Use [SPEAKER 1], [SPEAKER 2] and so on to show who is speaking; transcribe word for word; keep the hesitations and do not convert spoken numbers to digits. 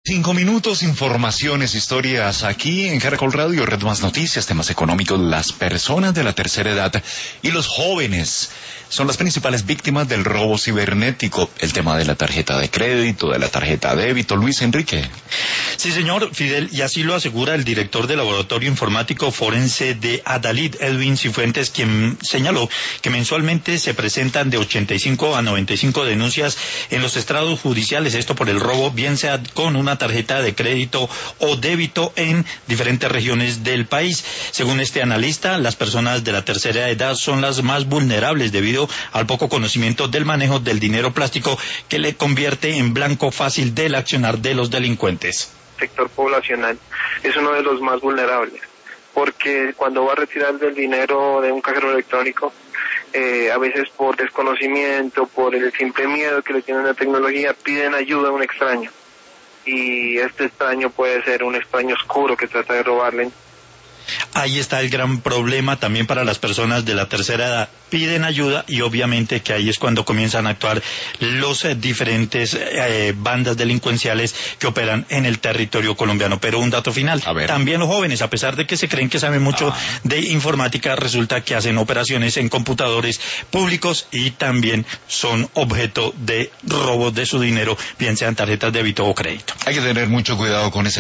[SPEAKER 1] Cinco minutos, informaciones, historias aquí en Caracol Radio, Red Más Noticias, temas económicos. Las personas de la tercera edad y los jóvenes son las principales víctimas del robo cibernético. El tema de la tarjeta de crédito, de la tarjeta de débito. Luis Enrique.
[SPEAKER 2] Sí, señor Fidel, y así lo asegura el director del Laboratorio Informático Forense de Adalid, Edwin Cifuentes, quien señaló que mensualmente se presentan de ochenta y cinco a noventa y cinco denuncias en los estrados judiciales, esto por el robo, bien sea con una tarjeta de crédito o débito en diferentes regiones del país. Según este analista, las personas de la tercera edad son las más vulnerables debido al poco conocimiento del manejo del dinero plástico que le convierte en blanco fácil del accionar de los delincuentes.
[SPEAKER 3] Sector poblacional es uno de los más vulnerables, porque cuando va a retirar el dinero de un cajero electrónico, eh, a veces por desconocimiento, por el simple miedo que le tienen a la tecnología, piden ayuda a un extraño. Y este extraño puede ser un extraño oscuro que trata de robarle.
[SPEAKER 2] Ahí está el gran problema también para las personas de la tercera edad. Piden ayuda y obviamente que ahí es cuando comienzan a actuar los eh, diferentes eh, bandas delincuenciales que operan en el territorio colombiano. Pero un dato final, también los jóvenes, a pesar de que se creen que saben mucho ah. de informática, resulta que hacen operaciones en computadores públicos y también son objeto de robos de su dinero, bien sean tarjetas de débito o crédito.
[SPEAKER 1] Hay que tener mucho cuidado con ese